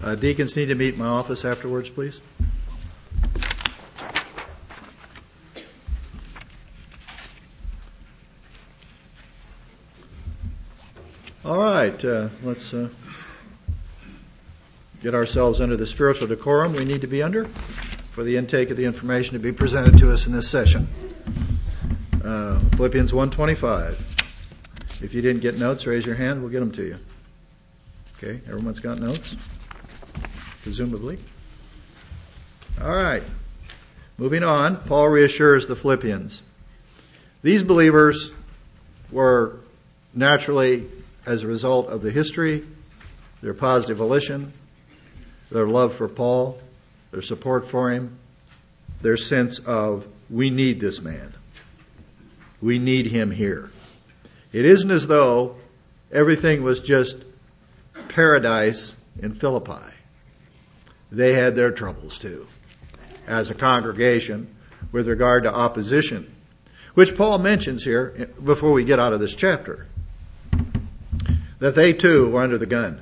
Deacons need to meet in my office afterwards, please. All right, let's get ourselves under the spiritual decorum we need to be under for the intake of the information to be presented to us in this session. Philippians 1:25. If you didn't get notes, raise your hand. We'll get them to you. Okay, everyone's got notes? Presumably. All right. Moving on, Paul reassures the Philippians. These believers were naturally, as a result of the history, their positive volition, their love for Paul, their support for him, their sense of, we need this man. We need him here. It isn't as though everything was just paradise in Philippi. They had their troubles too, as a congregation, with regard to opposition, which Paul mentions here before we get out of this chapter. That they too were under the gun.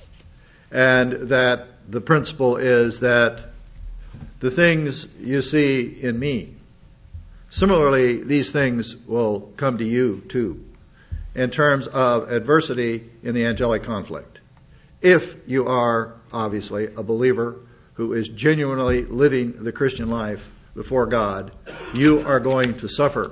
And that the principle is that the things you see in me, similarly, these things will come to you too, in terms of adversity in the angelic conflict. If you are, obviously, a believer who is genuinely living the Christian life before God, you are going to suffer.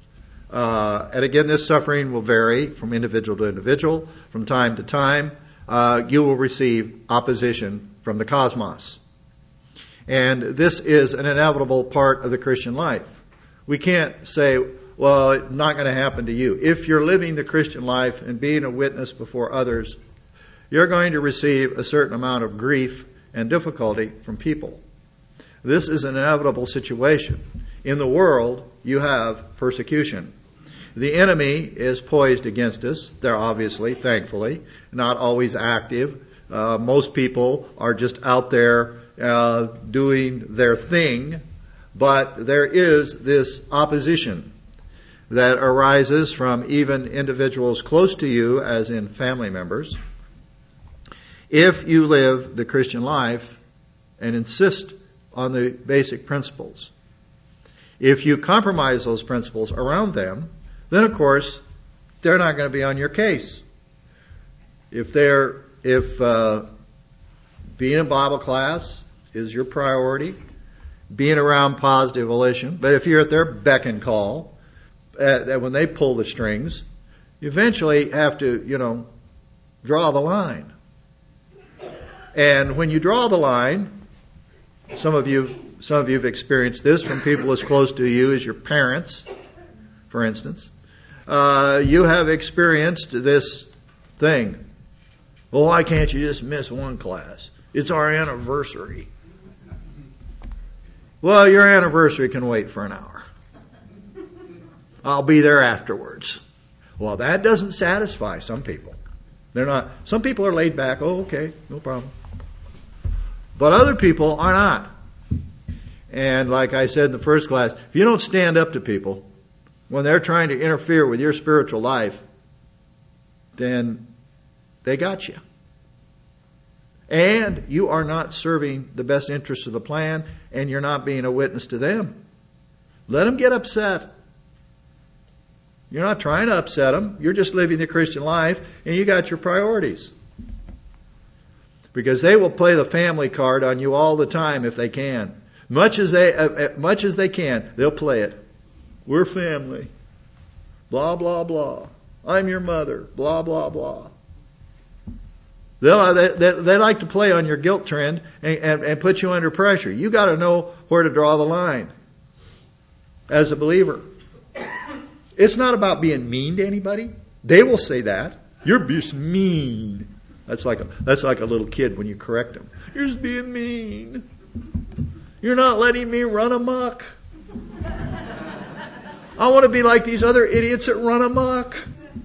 And again, this suffering will vary from individual to individual, from time to time. You will receive opposition from the cosmos. And this is an inevitable part of the Christian life. We can't say, well, it's not going to happen to you. If you're living the Christian life and being a witness before others, you're going to receive a certain amount of grief and difficulty from people. This is an inevitable situation. In the world, you have persecution. The enemy is poised against us. They're obviously, thankfully, not always active. Most people are just out there doing their thing. But there is this opposition that arises from even individuals close to you, as in family members, if you live the Christian life and insist on the basic principles. If you compromise those principles around them, then of course they're not going to be on your case. If being in Bible class is your priority, being around positive volition, but if you're at their beck and call, when they pull the strings, you eventually have to, draw the line. And when you draw the line, some of you have experienced this from people as close to you as your parents, for instance. You have experienced this thing. Well, why can't you just miss one class? It's our anniversary. Well, your anniversary can wait for an hour. I'll be there afterwards. Well, that doesn't satisfy some people. Some people are laid back. Oh, okay, no problem. But other people are not. And like I said in the first class, if you don't stand up to people when they're trying to interfere with your spiritual life, then they got you. And you are not serving the best interests of the plan, and you're not being a witness to them. Let them get upset. You're not trying to upset them. You're just living the Christian life, and you got your priorities. Because they will play the family card on you all the time if they can. Much as they can, they'll play it. We're family. Blah, blah, blah. I'm your mother. Blah, blah, blah. They like to play on your guilt trend and put you under pressure. You got to know where to draw the line as a believer. It's not about being mean to anybody. They will say that. You're just mean. That's like a little kid when you correct them. You're just being mean. You're not letting me run amok. I want to be like these other idiots that run amok.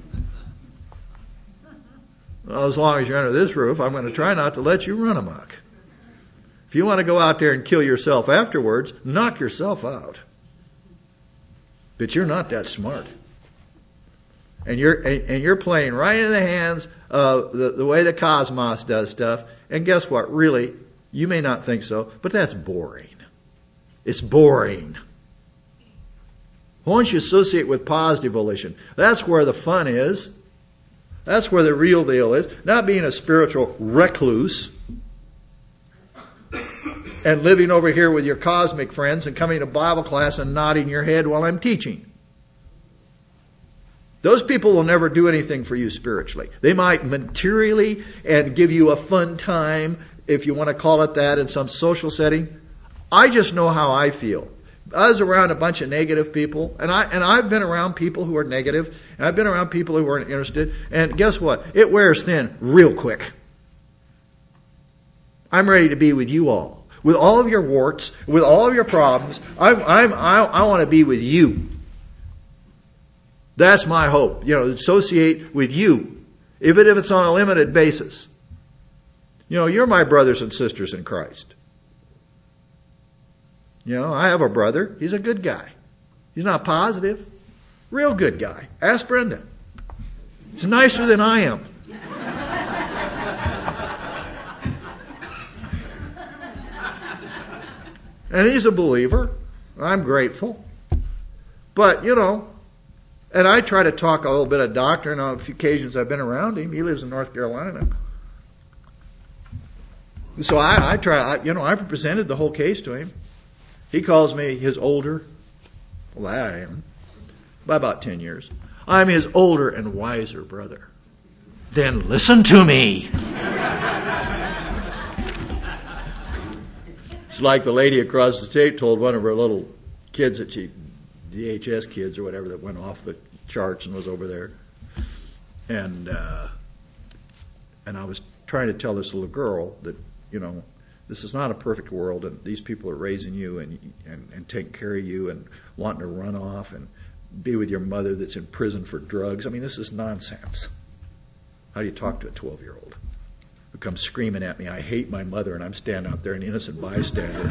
Well, as long as you're under this roof, I'm going to try not to let you run amok. If you want to go out there and kill yourself afterwards, knock yourself out. But you're not that smart. And you're playing right in the hands of the way the cosmos does stuff. And guess what? Really, you may not think so, but that's boring. It's boring. Once you associate with positive volition, that's where the fun is. That's where the real deal is. Not being a spiritual recluse and living over here with your cosmic friends and coming to Bible class and nodding your head while I'm teaching. Those people will never do anything for you spiritually. They might materially and give you a fun time, if you want to call it that, in some social setting. I just know how I feel. I was around a bunch of negative people, and I've been around people who are negative, and I've been around people who aren't interested, and guess what? It wears thin real quick. I'm ready to be with you all. With all of your warts, with all of your problems, I want to be with you. That's my hope. Associate with you, even if it's on a limited basis. You're my brothers and sisters in Christ. I have a brother. He's a good guy. He's not positive. Real good guy. Ask Brenda. He's nicer than I am. And he's a believer. I'm grateful. But, and I try to talk a little bit of doctrine on a few occasions I've been around him. He lives in North Carolina. So I I've presented the whole case to him. He calls me his older, well, I am, by about 10 years. I'm his older and wiser brother. Then listen to me. It's like the lady across the state told one of her little kids that DHS kids or whatever, that went off the charts and was over there. And I was trying to tell this little girl that, this is not a perfect world, and these people are raising you and taking care of you and wanting to run off and be with your mother that's in prison for drugs. I mean, this is nonsense. How do you talk to a 12-year-old who comes screaming at me, I hate my mother, and I'm standing out there, an innocent bystander?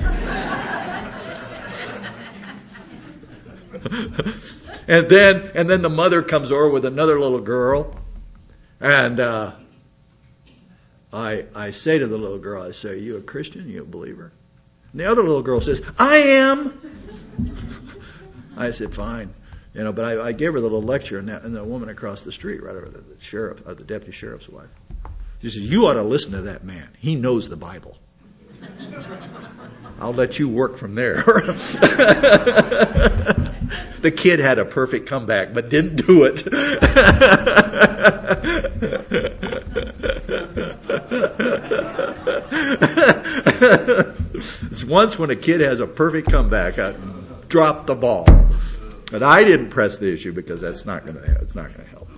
And then the mother comes over with another little girl, and I say to the little girl, I say, are you a Christian? Are you a believer? And the other little girl says, I am. I said, fine. But I gave her the little lecture, and the woman across the street, right over the deputy sheriff's wife, she says, you ought to listen to that man. He knows the Bible. I'll let you work from there. The kid had a perfect comeback, but didn't do it. Once when a kid has a perfect comeback, I dropped the ball. But I didn't press the issue because it's not going to help.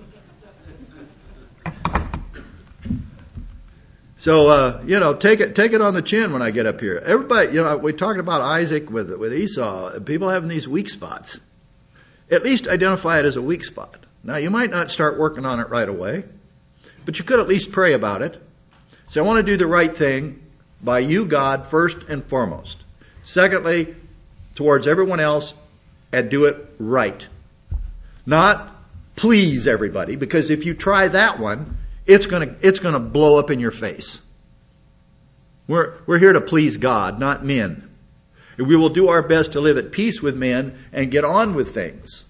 So, take it on the chin when I get up here. Everybody, we're talking about Isaac with Esau. People having these weak spots. At least identify it as a weak spot. Now, you might not start working on it right away, but you could at least pray about it. So I want to do the right thing by you, God, first and foremost. Secondly, towards everyone else, and do it right. Not please everybody, because if you try that one, it's going to blow up in your face. We're here to please God, not men. We will do our best to live at peace with men and get on with things.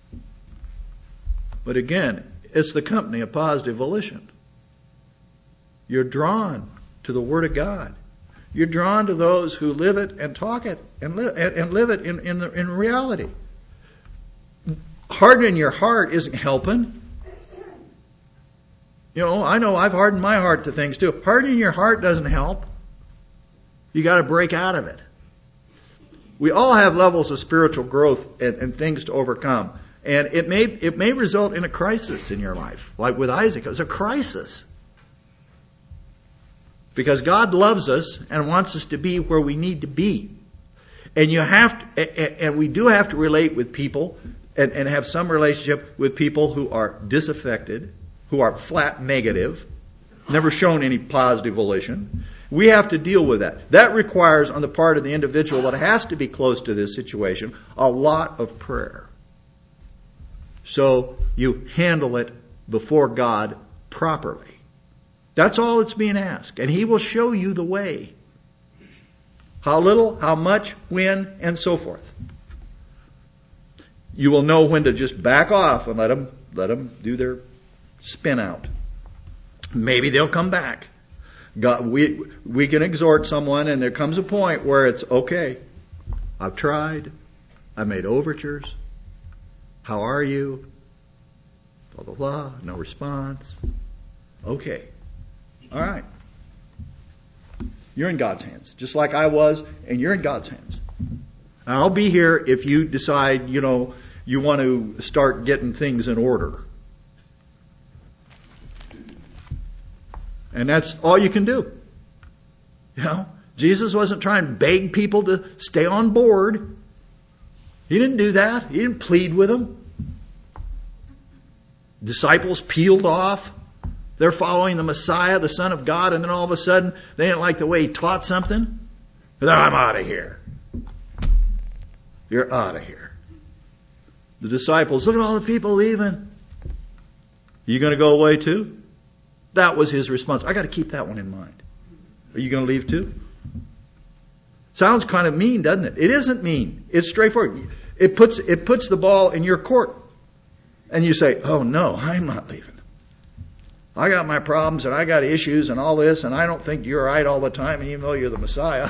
But again, it's the company of positive volition. You're drawn to the Word of God. You're drawn to those who live it and talk it and live it in reality. Hardening your heart isn't helping. I know I've hardened my heart to things too. Hardening your heart doesn't help. You got to break out of it. We all have levels of spiritual growth and things to overcome. And it may result in a crisis in your life. Like with Isaac, it was a crisis. Because God loves us and wants us to be where we need to be. And we do have to relate with people and have some relationship with people who are disaffected, who are flat negative, never shown any positive volition. We have to deal with that. That requires, on the part of the individual that has to be close to this situation, a lot of prayer. so you handle it before God properly. That's all that's being asked. And He will show you the way. How little, how much, when, and so forth. You will know when to just back off and let them do their spin out. Maybe they'll come back. God, we can exhort someone, and there comes a point where it's okay. I've tried. I made overtures. How are you? Blah, blah, blah. No response. Okay. All right. You're in God's hands. Just like I was, and you're in God's hands. And I'll be here if you decide, you want to start getting things in order. And that's all you can do. Jesus wasn't trying to beg people to stay on board. He didn't do that. He didn't plead with them. Disciples peeled off. They're following the Messiah, the Son of God, and then all of a sudden they didn't like the way He taught something. I'm out of here. You're out of here. The disciples, look at all the people leaving. You going to go away too? That was His response. I got to keep that one in mind. Are you going to leave too? Sounds kind of mean, doesn't it? It isn't mean. It's straightforward. It puts the ball in your court. And you say, oh no, I'm not leaving. I got my problems and I got issues and all this, and I don't think you're right all the time, even though you're the Messiah.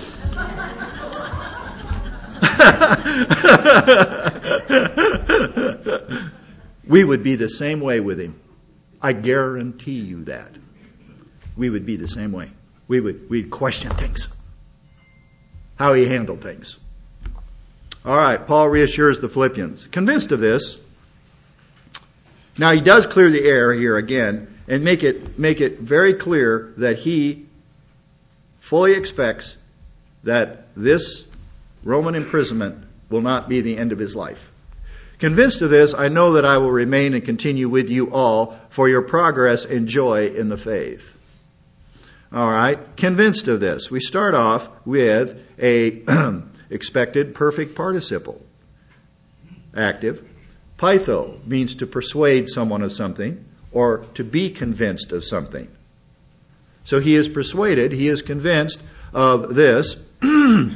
We would be the same way with Him. I guarantee you that. We would be the same way. We'd question things. How He handled things. All right, Paul reassures the Philippians. Convinced of this. Now he does clear the air here again and make it very clear that he fully expects that this Roman imprisonment will not be the end of his life. Convinced of this, I know that I will remain and continue with you all for your progress and joy in the faith. All right, convinced of this. We start off with a expected perfect participle. Active. Pytho means to persuade someone of something or to be convinced of something. So he is persuaded, he is convinced of this. The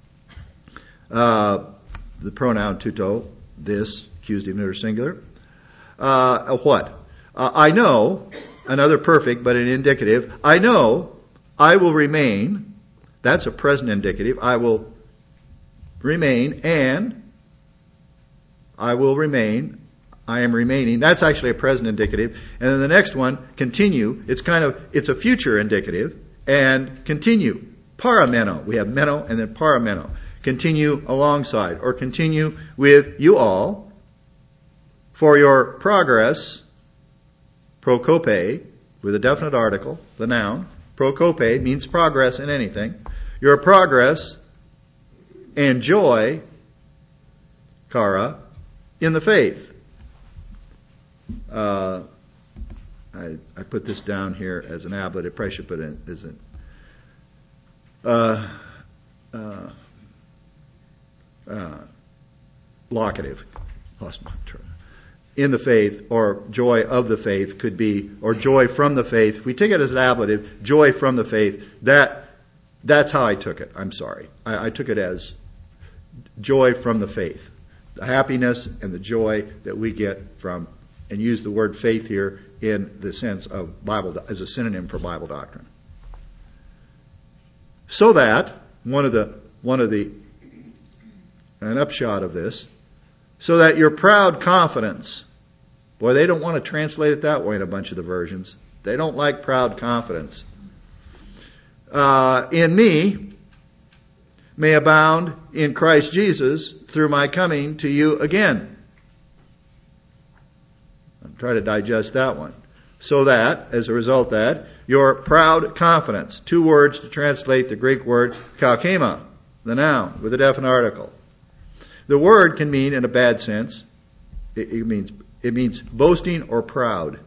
pronoun tuto, this, accusative neuter singular. What? I know, another perfect but an indicative. I know I will remain. That's a present indicative. I will remain and I will remain. I am remaining. That's actually a present indicative. And then the next one, continue. It's a future indicative. And continue. Parameno. We have meno and then parameno. Continue alongside or continue with you all for your progress, prokope, with a definite article, the noun. Prokope means progress in anything. Your progress and joy, kara, in the faith. I put this down here as an ablet. I probably should put it as an locative. Lost my turn. In the faith, or joy of the faith could be, or joy from the faith. If we take it as an ablative, joy from the faith, that's how I took it. I'm sorry. I took it as joy from the faith. The happiness and the joy that we get from, and use the word faith here in the sense of Bible, as a synonym for Bible doctrine. So that, one of the an upshot of this, so that your proud confidence, boy, they don't want to translate it that way in a bunch of the versions. They don't like proud confidence. In me may abound in Christ Jesus through my coming to you again. I'll try to digest that one. So that, as a result of that, your proud confidence, 2 words to translate the Greek word kalkema, the noun, with a definite article. The word can mean, in a bad sense, it means boasting or proud.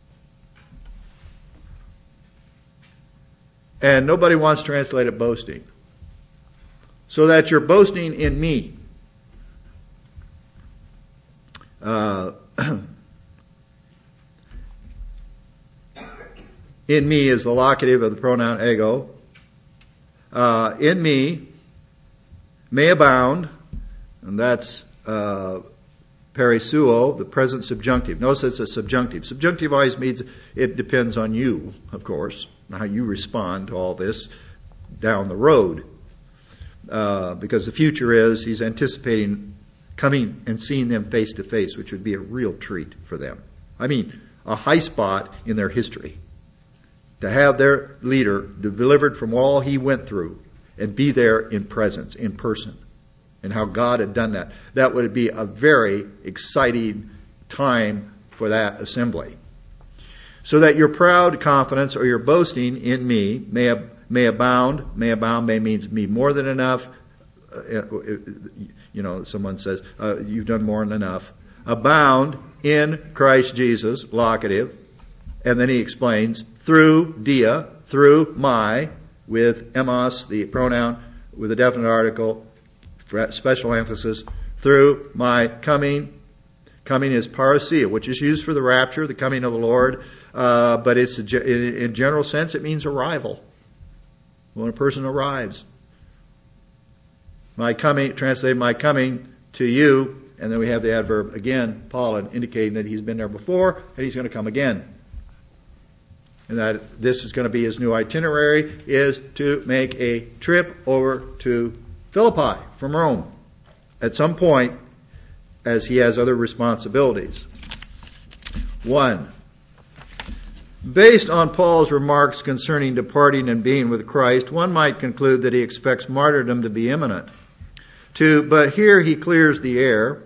And nobody wants to translate it boasting. So that you're boasting in me. In me is the locative of the pronoun ego. In me may abound, and that's perisuo, the present subjunctive. Notice it's a subjunctive. Subjunctive always means it depends on you, of course, how you respond to all this down the road. Because the future is, he's anticipating coming and seeing them face to face, which would be a real treat for them. I mean, a high spot in their history. To have their leader delivered from all he went through and be there in presence, in person, and how God had done that. That would be a very exciting time for that assembly. So that your proud confidence or your boasting in me may abound. May abound means me more than enough. Someone says, you've done more than enough. Abound in Christ Jesus, locative. And then he explains, through dia, through my, with emos, the pronoun, with a definite article, special emphasis, through my coming. Coming is parousia, which is used for the rapture, the coming of the Lord, but it's in general sense it means arrival. When a person arrives. My coming, translate my coming to you, and then we have the adverb again, Paul, indicating that he's been there before and he's going to come again. And that this is going to be his new itinerary, is to make a trip over to Philippi from Rome at some point, as he has other responsibilities. 1. Based on Paul's remarks concerning departing and being with Christ, one might conclude that he expects martyrdom to be imminent. 2. But here he clears the air.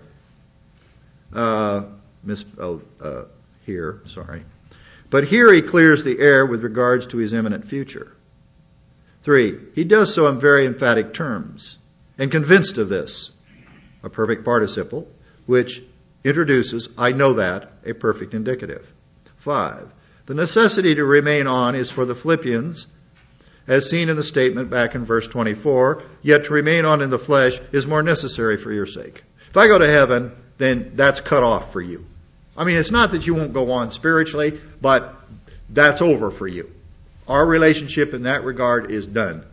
But here he clears the air with regards to his imminent future. 3. He does so in very emphatic terms, and convinced of this, a perfect participle, which introduces, I know that, a perfect indicative. 5. The necessity to remain on is for the Philippians, as seen in the statement back in verse 24, yet to remain on in the flesh is more necessary for your sake. If I go to heaven, then that's cut off for you. I mean, it's not that you won't go on spiritually, but that's over for you. Our relationship in that regard is done.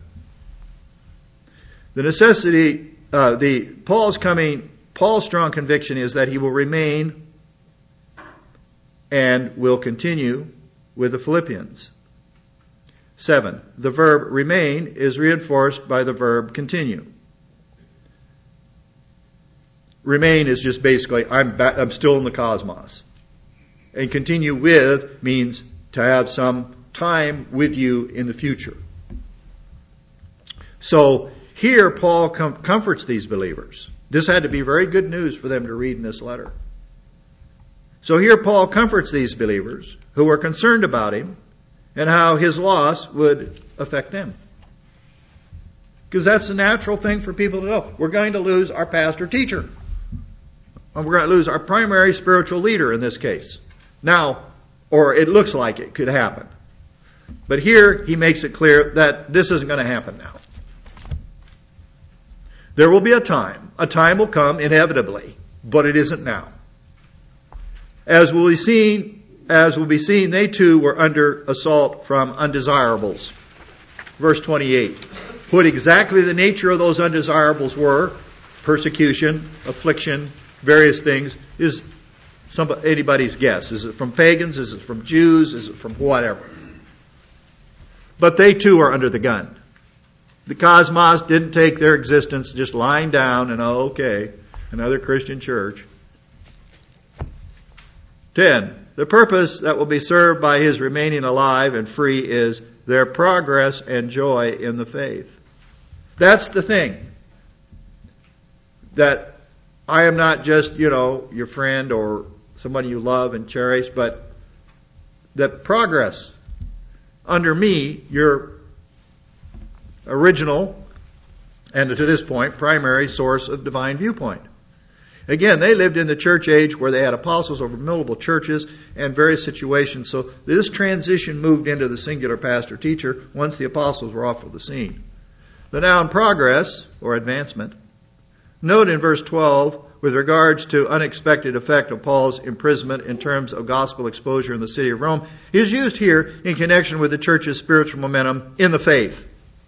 The necessity, Paul's strong conviction is that he will remain and will continue with the Philippians. 7. The verb remain is reinforced by the verb continue. Remain is just basically, I'm still in the cosmos. And continue with means to have some time with you in the future. So here Paul comforts these believers. This had to be very good news for them to read in this letter. So here Paul comforts these believers who are concerned about him and how his loss would affect them. Because that's the natural thing for people to know. We're going to lose our pastor teacher. And we're going to lose our primary spiritual leader in this case. Now, or it looks like it could happen. But here he makes it clear that this isn't going to happen now. There will be a time. A time will come inevitably, but it isn't now. As will be seen, they too were under assault from undesirables. Verse 28. What exactly the nature of those undesirables were, persecution, affliction, various things, is anybody's guess. Is it from pagans? Is it from Jews? Is it from whatever? But they too are under the gun. The cosmos didn't take their existence just lying down and, another Christian church. 10. The purpose that will be served by his remaining alive and free is their progress and joy in the faith. That's the thing. That I am not just, your friend or somebody you love and cherish, but that progress under me, your original, and to this point, primary source of divine viewpoint. Again, they lived in the church age where they had apostles over multiple churches and various situations. So this transition moved into the singular pastor-teacher once the apostles were off of the scene. The noun progress, or advancement, note in verse 12 with regards to unexpected effect of Paul's imprisonment in terms of gospel exposure in the city of Rome, is used here in connection with the church's spiritual momentum in the faith.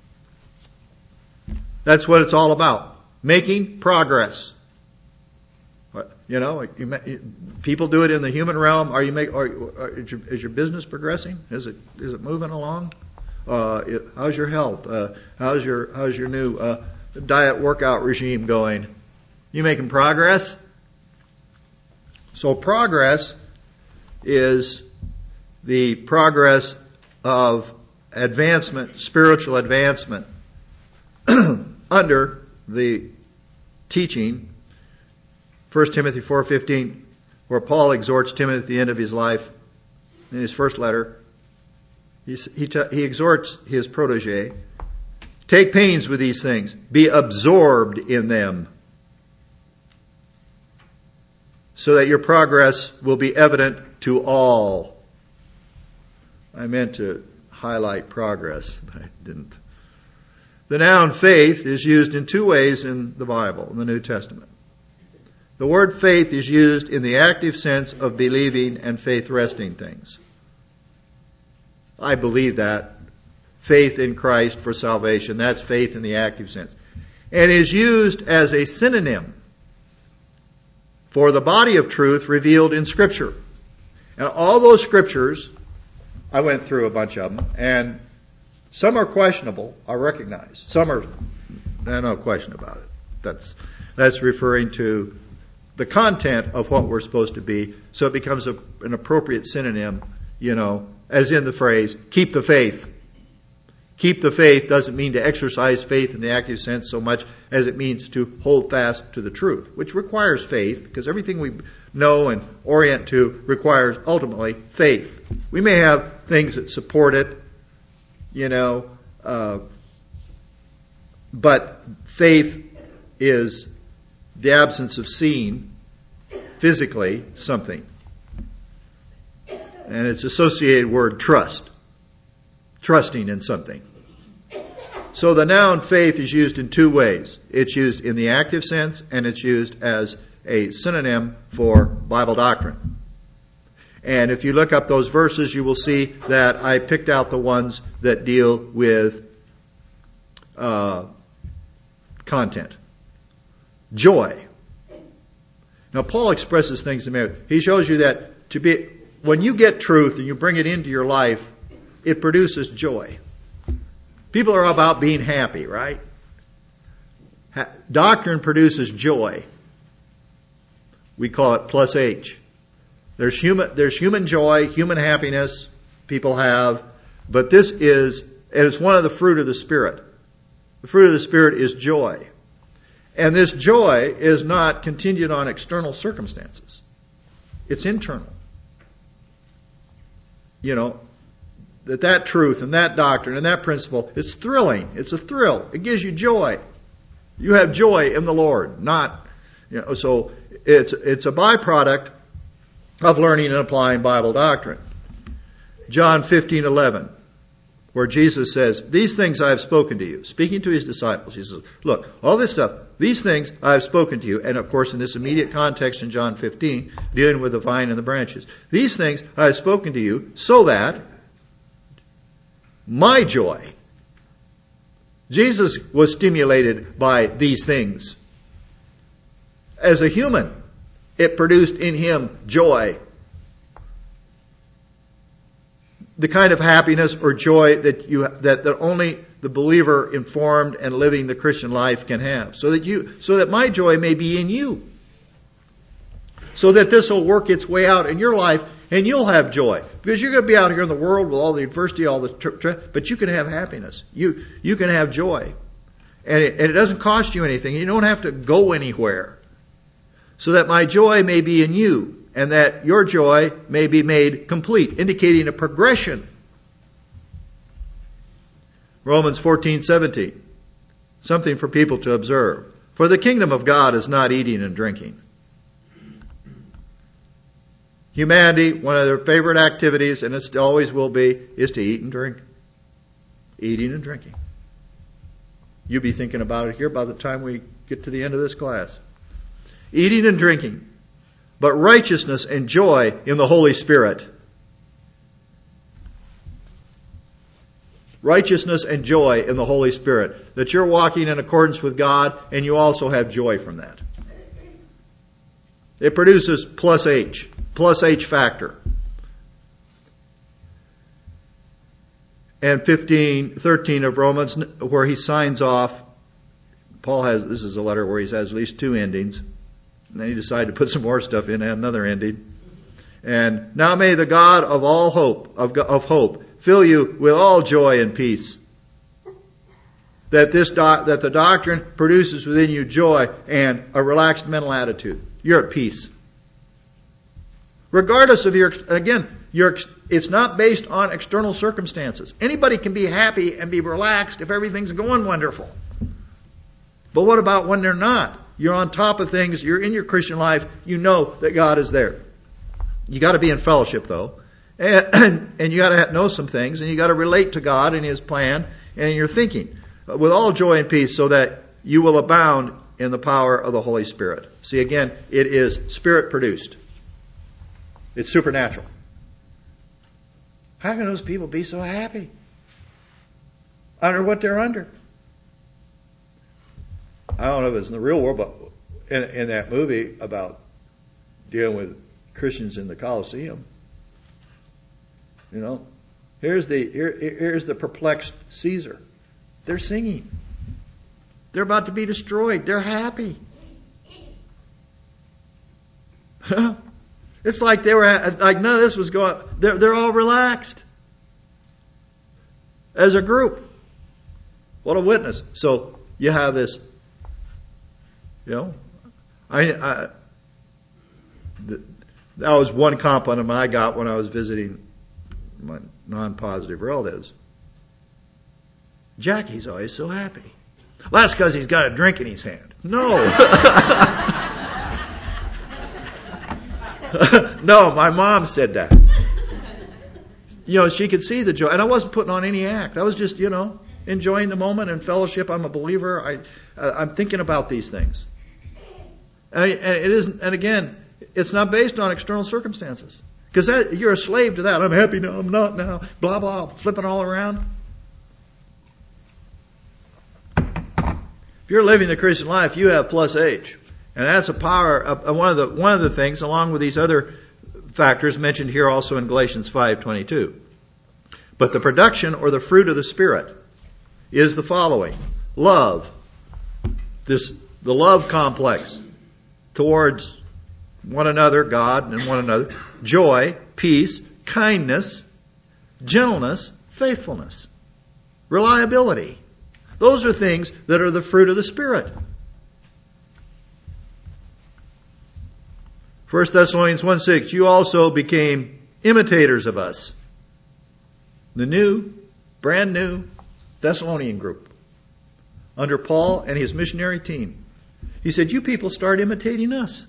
That's what it's all about. Making progress. You know, people do it in the human realm. Is your business progressing? Is it moving along? How's your health? How's your new diet workout regime going? You making progress? So progress is the progress of advancement, spiritual advancement, under the teaching, 1 Timothy 4:15, where Paul exhorts Timothy at the end of his life, in his first letter. He exhorts his protege, take pains with these things, be absorbed in them, so that your progress will be evident to all. I meant to highlight progress, but I didn't. The noun faith is used in two ways in the Bible, in the New Testament. The word faith is used in the active sense of believing and faith resting things. I believe that. Faith in Christ for salvation. That's faith in the active sense. And is used as a synonym for the body of truth revealed in Scripture. And all those Scriptures, I went through a bunch of them, and some are questionable, I recognize. Some are, no question about it. That's referring to the content of what we're supposed to be, so it becomes an appropriate synonym, as in the phrase, keep the faith. Keep the faith doesn't mean to exercise faith in the active sense so much as it means to hold fast to the truth, which requires faith, because everything we know and orient to requires ultimately faith. We may have things that support it, but faith is the absence of seeing physically something. And it's associated word trust. Trusting in something. So the noun faith is used in two ways. It's used in the active sense, and it's used as a synonym for Bible doctrine. And if you look up those verses, you will see that I picked out the ones that deal with content. Joy. Now, Paul expresses things in marriage. He shows you that when you get truth and you bring it into your life, it produces joy. People are about being happy, right? Doctrine produces joy. We call it plus H. There's human joy, human happiness people have, but it's one of the fruit of the Spirit. The fruit of the Spirit is joy. And this joy is not contingent on external circumstances. It's internal. That truth and that doctrine and that principle, it's thrilling. It's a thrill. It gives you joy. You have joy in the Lord. So it's a byproduct of learning and applying Bible doctrine. John 15:11, where Jesus says, these things I have spoken to you. Speaking to his disciples, he says, look, all this stuff, these things I have spoken to you. And of course, in this immediate context in John 15, dealing with the vine and the branches. These things I have spoken to you so that my joy. Jesus was stimulated by these things. As a human, it produced in him joy. The kind of happiness or joy that only the believer informed and living the Christian life can have. So that my joy may be in you. So that this will work its way out in your life and you'll have joy. Because you're going to be out here in the world with all the adversity, but you can have happiness. You can have joy. And it doesn't cost you anything. You don't have to go anywhere. So that my joy may be in you, and that your joy may be made complete, indicating a progression. Romans 14:17. Something for people to observe. For the kingdom of God is not eating and drinking. Humanity, one of their favorite activities, and it always will be, is to eat and drink. Eating and drinking. You'll be thinking about it here by the time we get to the end of this class. eating and drinking, but righteousness and joy in the Holy Spirit. Righteousness and joy in the Holy Spirit. That you're walking in accordance with God and you also have joy from that. It produces plus H factor. And 13 of Romans, where he signs off, this is a letter where he has at least 2 endings. And then he decided to put some more stuff in and another ending. And now may the God of all hope, of hope, fill you with all joy and peace. That the doctrine produces within you joy and a relaxed mental attitude. You're at peace. Regardless of it's not based on external circumstances. Anybody can be happy and be relaxed if everything's going wonderful. But what about when they're not? You're on top of things. You're in your Christian life. You know that God is there. You got to be in fellowship, though. And you got to know some things. And you got to relate to God and His plan and in your thinking. With all joy and peace, so that you will abound in the power of the Holy Spirit. See, again, it is Spirit produced. It's supernatural. How can those people be so happy? Under what they're under? I don't know if it's in the real world, but in that movie about dealing with Christians in the Colosseum, here's the perplexed Caesar. They're singing. They're about to be destroyed. They're happy. It's like they were like none of this was going. They're all relaxed as a group. What a witness! So you have this. That was one compliment I got when I was visiting my non-positive relatives. Jackie's always so happy. Well, that's because he's got a drink in his hand. No. No, my mom said that. She could see the joy. And I wasn't putting on any act. I was just, enjoying the moment and fellowship. I'm a believer. I'm thinking about these things. And it isn't, and again, it's not based on external circumstances. Because you're a slave to that. I'm happy now, I'm not now, blah, blah, flipping all around. If you're living the Christian life, you have plus H. And that's a power, one of the things, along with these other factors mentioned here also in Galatians 5:22. But the production or the fruit of the Spirit is the following. Love. The love complex towards one another, God and one another. Joy, peace, kindness, gentleness, faithfulness, reliability. Those are things that are the fruit of the Spirit. 1 Thessalonians 1:6, you also became imitators of us. The brand new Thessalonian group under Paul and his missionary team. He said, you people start imitating us.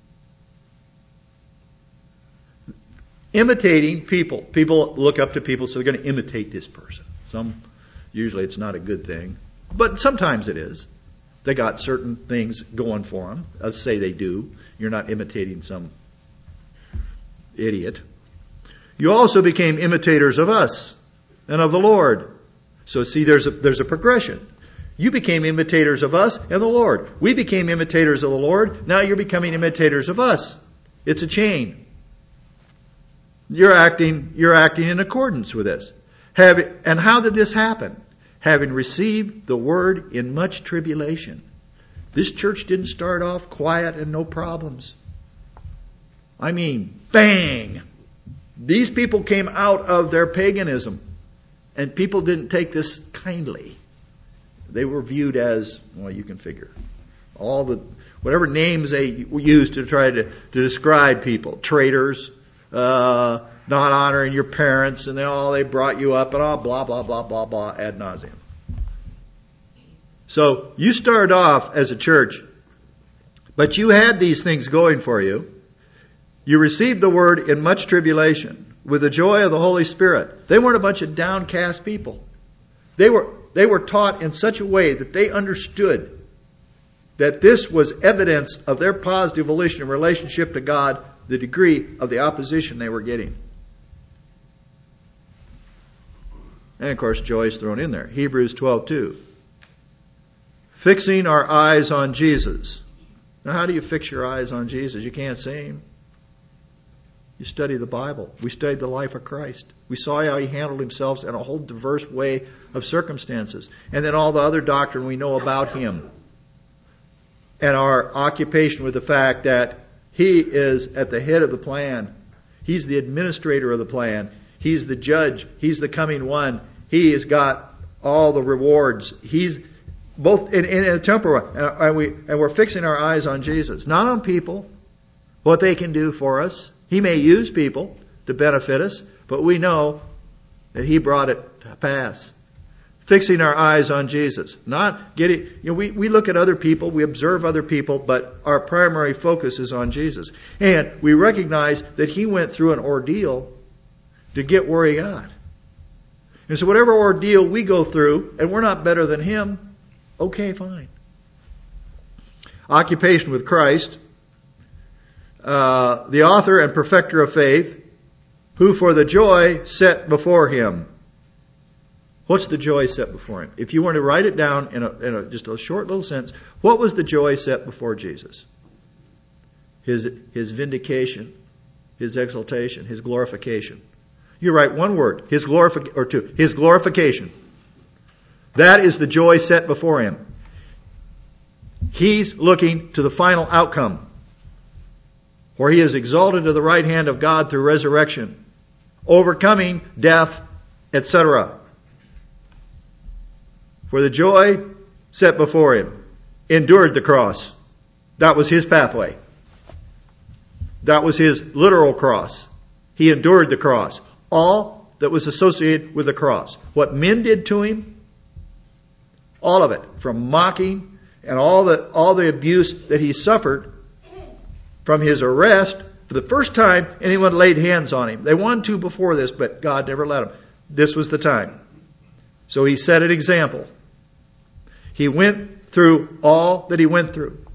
Imitating people. People look up to people, so they're going to imitate this person. Usually it's not a good thing, but sometimes it is. They got certain things going for them. Let's say they do. You're not imitating some idiot. You also became imitators of us and of the Lord. So see, there's a progression. You became imitators of us and the Lord. We became imitators of the Lord. Now you're becoming imitators of us. It's a chain. You're acting in accordance with this. And how did this happen? Having received the word in much tribulation. This church didn't start off quiet and no problems. I mean, bang! These people came out of their paganism, and people didn't take this kindly. They were viewed as, well, you can figure, whatever names they used to try to describe people, traitors, not honoring your parents, and they brought you up, and all blah, blah, blah, blah, blah, ad nauseum. So you started off as a church, but you had these things going for you. You received the word in much tribulation with the joy of the Holy Spirit. They weren't a bunch of downcast people. They were taught in such a way that they understood that this was evidence of their positive volition in relationship to God, the degree of the opposition they were getting. And of course, joy is thrown in there. Hebrews 12:2. Fixing our eyes on Jesus. Now, how do you fix your eyes on Jesus? You can't see Him. You study the Bible. We studied the life of Christ. We saw how He handled Himself in a whole diverse way of circumstances. And then all the other doctrine we know about Him. And our occupation with the fact that He is at the head of the plan. He's the administrator of the plan. He's the judge. He's the coming one. He has got all the rewards. He's both in a temporal, and we're fixing our eyes on Jesus, not on people, what they can do for us. He may use people to benefit us, but we know that He brought it to pass. Fixing our eyes on Jesus, not getting. We look at other people, we observe other people, but our primary focus is on Jesus, and we recognize that He went through an ordeal to get where He got. And so whatever ordeal we go through, and we're not better than Him, okay, fine. Occupation with Christ, the author and perfecter of faith, who for the joy set before Him. What's the joy set before Him? If you were to write it down in just a short little sentence, what was the joy set before Jesus? His vindication, His exaltation, His glorification. You write one word, His glorification. That is the joy set before Him. He's looking to the final outcome, where He is exalted to the right hand of God through resurrection, overcoming death, etc. For the joy set before Him, endured the cross. That was His pathway. That was His literal cross. He endured the cross. All that was associated with the cross. What men did to Him, all of it, from mocking and all the abuse that He suffered from His arrest. For the first time anyone laid hands on Him. They wanted to before this, but God never let them. This was the time. So He set an example. He went through all that He went through.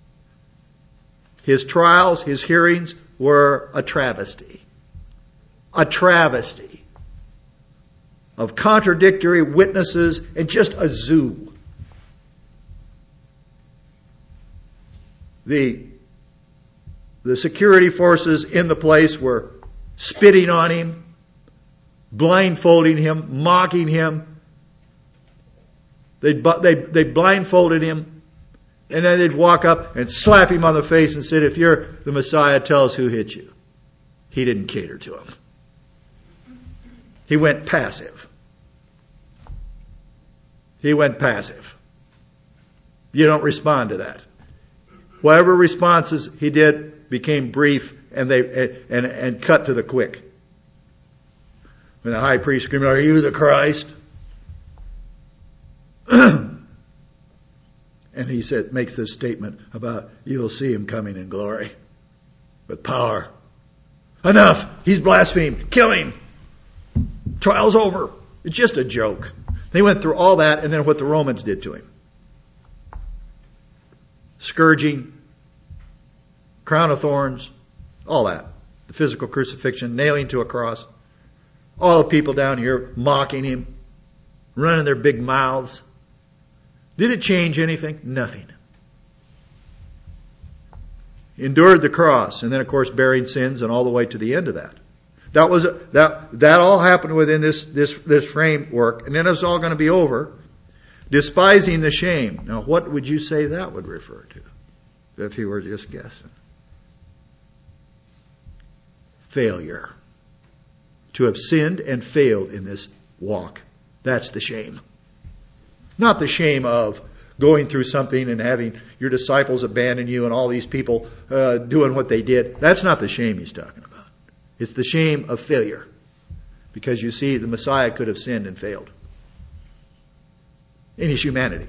His trials, His hearings were a travesty. A travesty of contradictory witnesses and just a zoo. The security forces in the place were spitting on Him, blindfolding Him, mocking Him. They blindfolded Him, and then they'd walk up and slap Him on the face and said, "If you're the Messiah, tell us who hit you." He didn't cater to them. He went passive. He went passive. You don't respond to that. Whatever responses He did became brief and cut to the quick. When the high priest screamed, "Are you the Christ?" And He makes this statement about you'll see Him coming in glory with power. Enough! He's blasphemed. Kill him! Trial's over. It's just a joke. They went through all that, and then what the Romans did to Him. Scourging, crown of thorns, all that. The physical crucifixion, nailing to a cross. All the people down here mocking Him, running their big mouths. Did it change anything? Nothing. Endured the cross, and then of course bearing sins, and all the way to the end of that. That all happened within this framework, and then it's all going to be over. Despising the shame. Now, what would you say that would refer to, if you were just guessing? Failure. To have sinned and failed in this walk. That's the shame. Not the shame of going through something and having your disciples abandon you and all these people doing what they did. That's not the shame he's talking about. It's the shame of failure. Because you see, the Messiah could have sinned and failed in His humanity.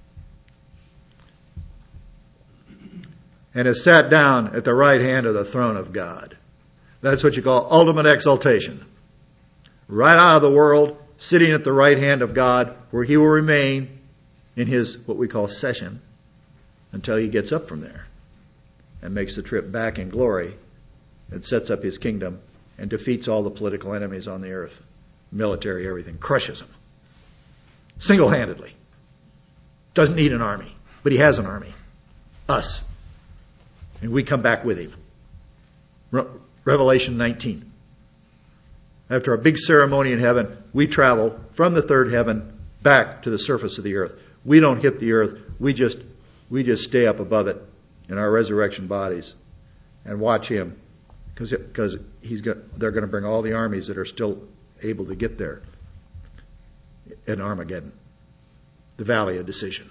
And has sat down at the right hand of the throne of God. That's what you call ultimate exaltation. Right out of the world, sitting at the right hand of God, where He will remain in His, what we call, session, until he gets up from there and makes the trip back in glory and sets up his kingdom and defeats all the political enemies on the earth, military, everything, crushes them single-handedly. Doesn't need an army, but he has an army, us, and we come back with him. Revelation 19. After a big ceremony in heaven, we travel from the third heaven back to the surface of the earth. We don't hit the earth. We just stay up above it in our resurrection bodies and watch him, because they're going to bring all the armies that are still able to get there in Armageddon, the Valley of Decision.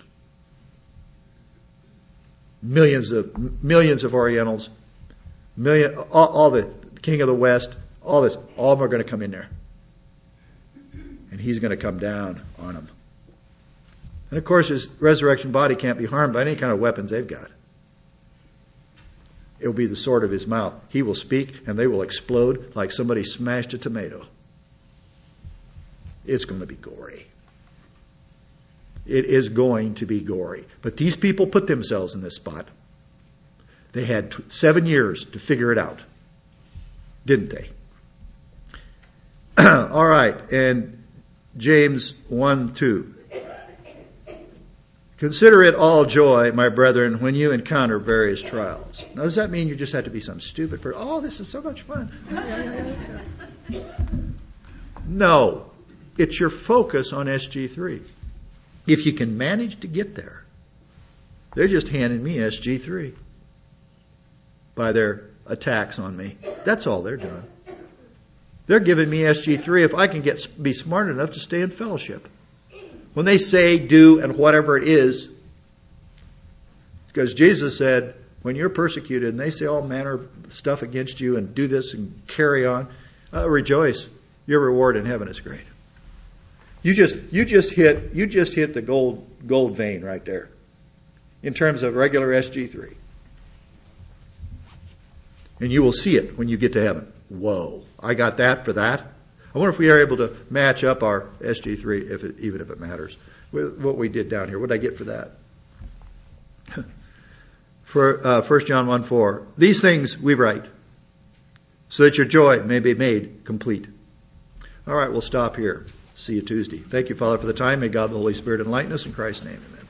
Millions of Orientals, all the King of the West, all of them are going to come in there, and he's going to come down on them. And of course, his resurrection body can't be harmed by any kind of weapons they've got. It will be the sword of his mouth. He will speak, and they will explode like somebody smashed a tomato. It's going to be gory. It is going to be gory. But these people put themselves in this spot. They had 7 years to figure it out, didn't they? All right, and James 1:2. Consider it all joy, my brethren, when you encounter various trials. Now, does that mean you just have to be some stupid person? Oh, this is so much fun. No. It's your focus on SG3. If you can manage to get there, they're just handing me SG3 by their attacks on me. That's all they're doing. They're giving me SG3 if I can be smart enough to stay in fellowship. When they say, do, and whatever it is, because Jesus said, when you're persecuted and they say all manner of stuff against you and do this and carry on, rejoice. Your reward in heaven is great. You just hit the gold vein right there in terms of regular SG3. And you will see it when you get to heaven. Whoa, I got that for that. I wonder if we are able to match up our SG3, even if it matters, with what we did down here. What did I get for that? For 1 John 1:4, these things we write, so that your joy may be made complete. All right, we'll stop here. See you Tuesday. Thank you, Father, for the time. May God the Holy Spirit enlighten us. In Christ's name, amen.